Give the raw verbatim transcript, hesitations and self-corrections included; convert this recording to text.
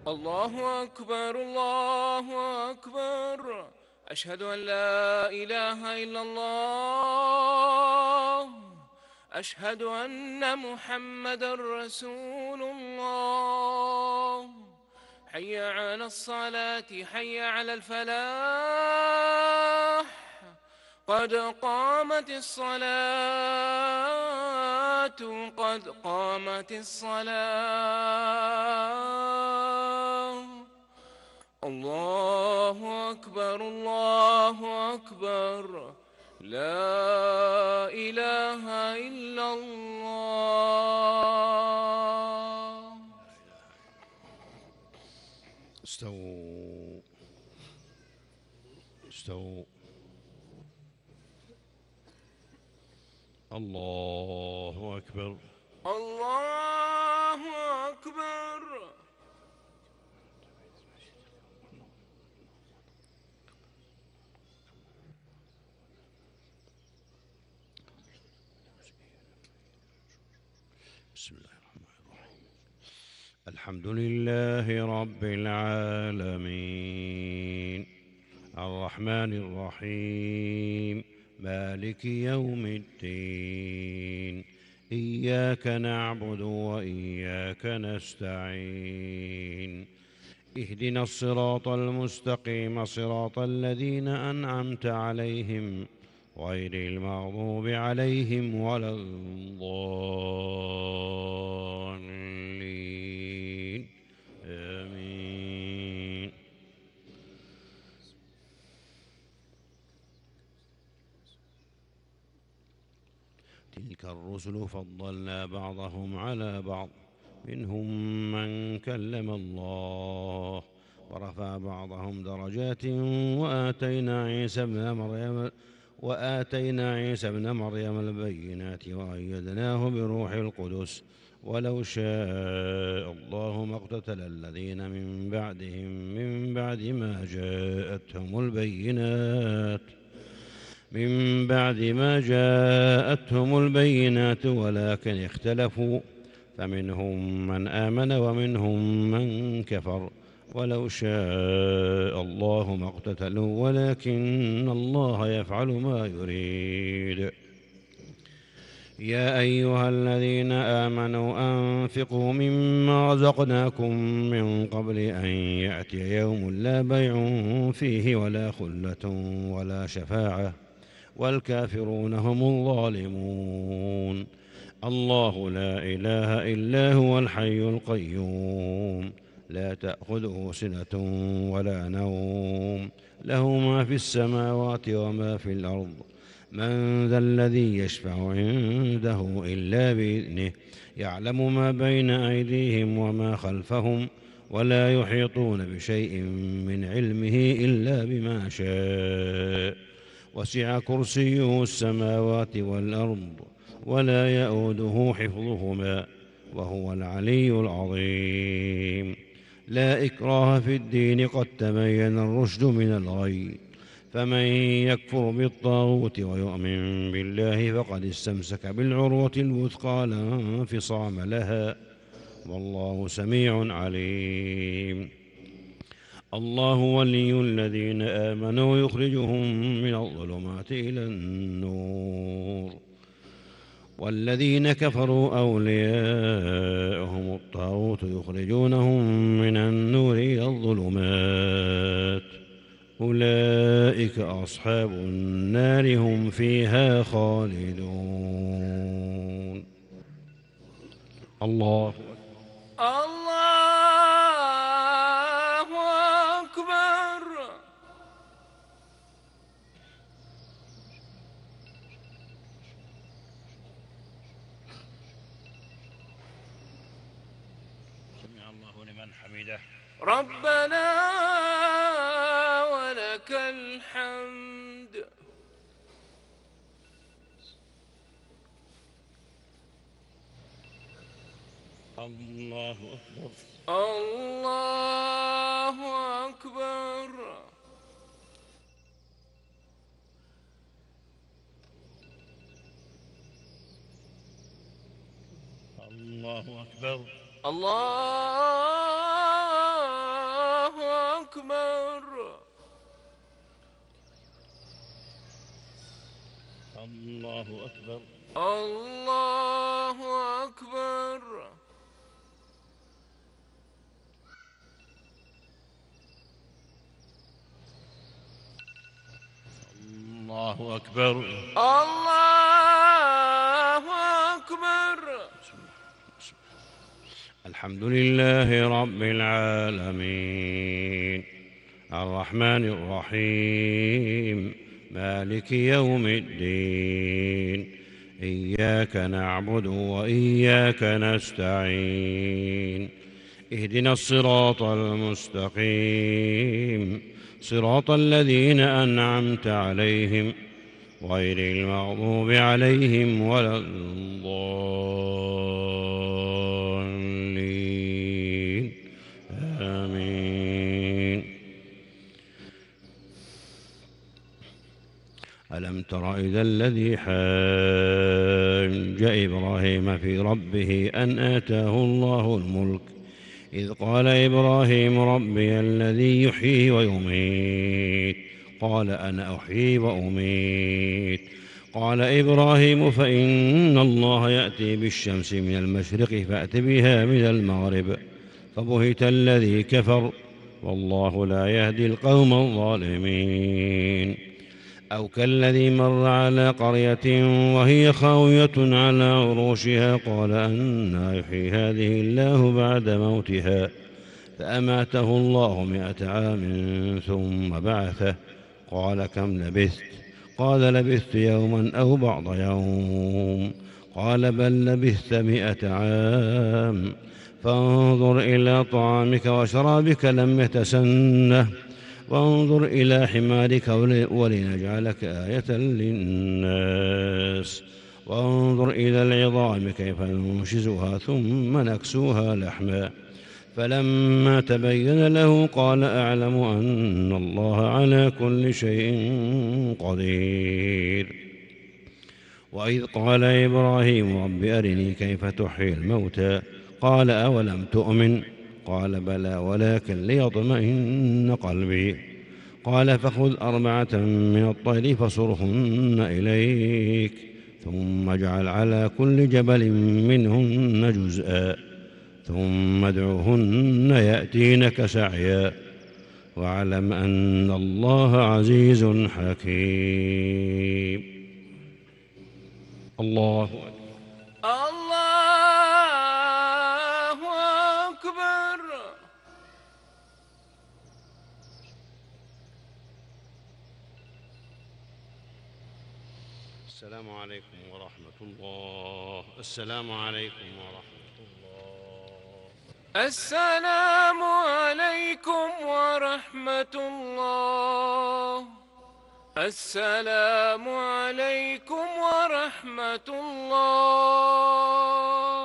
الله أكبر الله أكبر. أشهد أن لا إله إلا الله. أشهد أن محمدًا رسول الله. حي على الصلاة حي على الفلاح. قد قامت الصلاة قد قامت الصلاة. الله أكبر الله أكبر. لا إله إلا الله. استووا استووا. الله أكبر الله أكبر. بسم الله الرحمن الرحيم. الحمد لله رب العالمين الرحمن الرحيم مالك يوم الدين. إياك نعبد وإياك نستعين. اهدنا الصراط المستقيم صراط الذين أنعمت عليهم غير المغضوب عليهم ولا الضالين. آمين. تلك الرسل فضلنا بعضهم على بعض منهم من كلم الله ورفع بعضهم درجات وآتينا عيسى ابن مريم وآتينا عيسى ابن مريم البينات وأيدناه بروح القدس ولو شاء الله ما اقتتل الذين من بعدهم من بعد ما جاءتهم البينات من بعد ما جاءتهم البينات ولكن اختلفوا فمنهم من آمن ومنهم من كفر ولو شاء الله ما اقتتلوا ولكن الله يفعل ما يريد. يا أيها الذين آمنوا أنفقوا مما رزقناكم من قبل أن يأتي يوم لا بيع فيه ولا خلة ولا شفاعة والكافرون هم الظالمون. الله لا إله إلا هو الحي القيوم لا تأخذه سنة ولا نوم له ما في السماوات وما في الأرض. من ذا الذي يشفع عنده إلا بإذنه يعلم ما بين أيديهم وما خلفهم ولا يحيطون بشيء من علمه إلا بما شاء. وسع كرسيه السماوات والأرض ولا يؤوده حفظهما وهو العلي العظيم. لا إكراه في الدين قد تبين الرشد من الغي فمن يكفر بالطاغوت ويؤمن بالله فقد استمسك بالعروة الوثقى لا انفصام لها والله سميع عليم. الله ولي الذين آمنوا يخرجهم من الظلمات إلى النور والذين كفروا أولياءهم الطاغوت يخرجونهم من النور إلى الظلمات أولئك أصحاب النار هم فيها خالدون. الله الله أكبر. سمع الله لمن حمده. ربنا ولك الحمد. الله أكبر. الله أكبر. الله أكبر. الله أكبر. الله أكبر. الله أكبر. الله أكبر. الله أكبر. الحمد لله رب العالمين الرحمن الرحيم مالك يوم الدين إياك نعبد وإياك نستعين اهدنا الصراط المستقيم صراط الذين أنعمت عليهم غير المغضوب عليهم ولا الضالين آمين. ألم تر إلى الذي حاج إبراهيم في ربه أن آتاه الله الملك إذ قال إبراهيم ربي الذي يحيي ويميت قال أنا أحيي وأميت قال إبراهيم فإن الله يأتي بالشمس من المشرق فأت بها من المغرب فبهت الذي كفر والله لا يهدي القوم الظالمين. أو كالذي مر على قرية وهي خاوية على عروشها قال أنى يحيي هذه الله بعد موتها فأماته الله مائة عام ثم بعثه قال كم لبثت قال لبثت يوما أو بعض يوم قال بل لبثت مائة عام فانظر إلى طعامك وشرابك لم يتسنه وانظر إلى حمارك ولنجعلك آية للناس وانظر إلى العظام كيف ننشزها ثم نكسوها لحما فلما تبين له قال أعلم أن الله على كل شيء قدير. وإذ قال إبراهيم رب أرني كيف تحيي الموتى قال أولم تؤمن قال بلى ولكن ليطمئن قلبي قال فخذ أربعة من الطير فصرهن إليك ثم اجعل على كل جبل منهن جزءا ثم ادعهن يأتينك سعيا واعلم أن الله عزيز حكيم. الله أكبر. الله أكبر. السلام عليكم ورحمة الله. السلام عليكم ورحمة الله. السلام عليكم ورحمة الله. السلام عليكم ورحمة الله.